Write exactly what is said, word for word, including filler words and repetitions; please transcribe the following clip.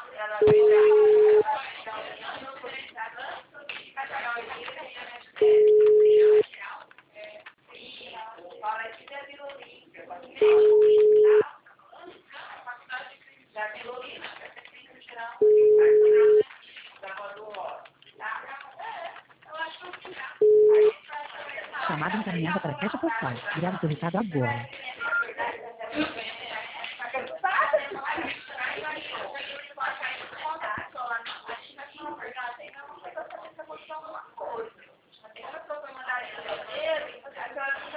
Chamada encaminhada para a caixa postal. Grave seu recado agora.